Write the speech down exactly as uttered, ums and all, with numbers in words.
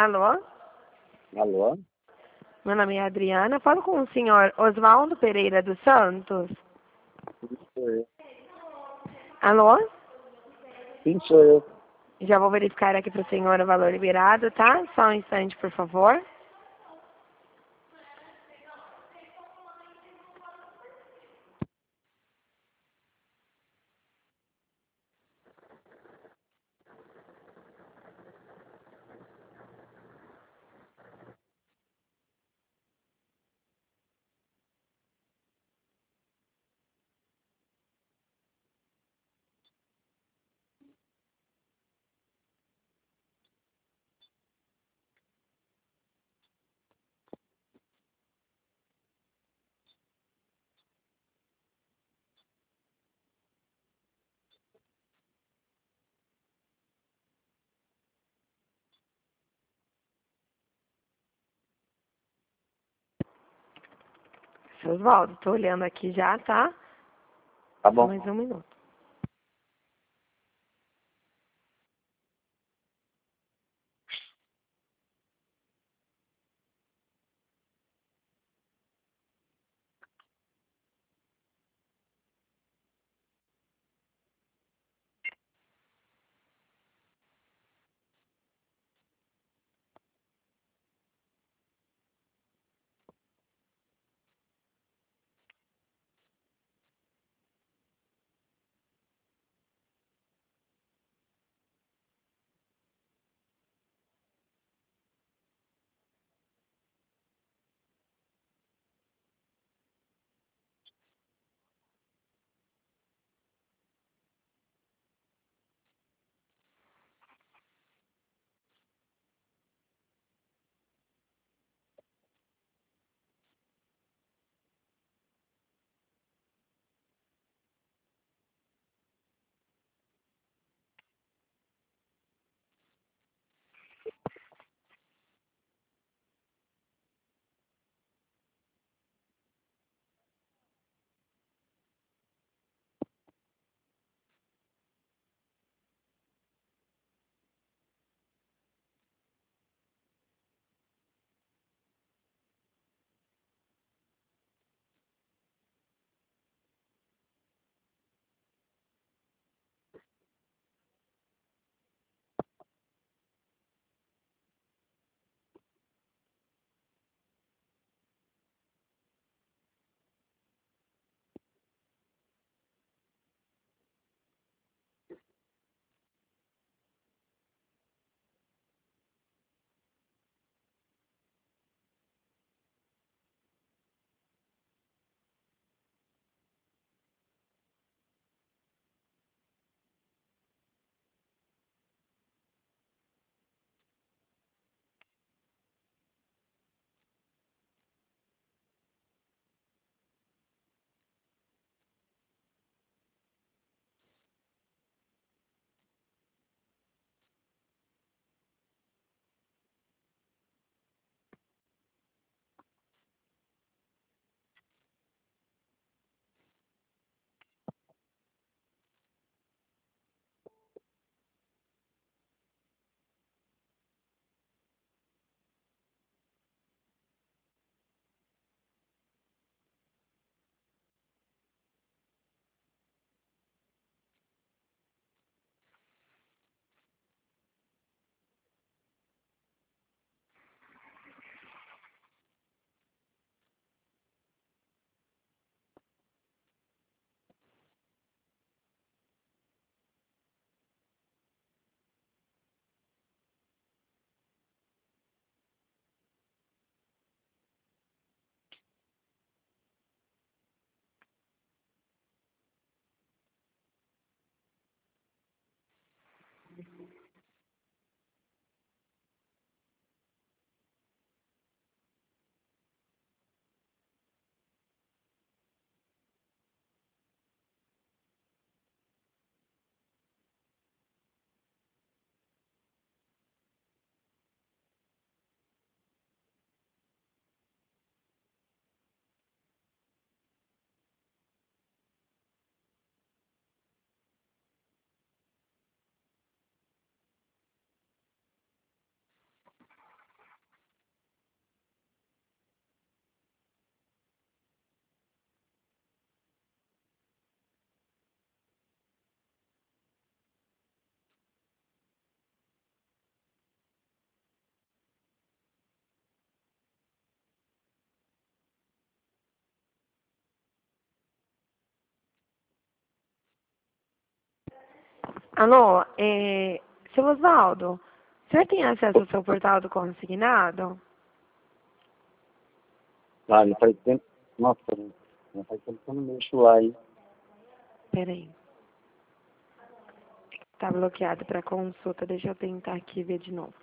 Alô? Alô? Meu nome é Adriana. Falo com o senhor Oswaldo Pereira dos Santos. Sim, sou eu. Alô? Sim, sou eu. Já vou verificar aqui para o senhor o valor liberado, tá? Só um instante, por favor. Seu Oswaldo, tô olhando aqui já, tá? Tá Só bom. mais um minuto. Alô, é... seu Osvaldo, o senhor tem acesso ao seu portal do consignado? Ah, já faz tempo. Nossa, já faz tempo que eu não mexo lá, hein? Peraí. Tá bloqueado para consulta, deixa eu tentar aqui ver de novo.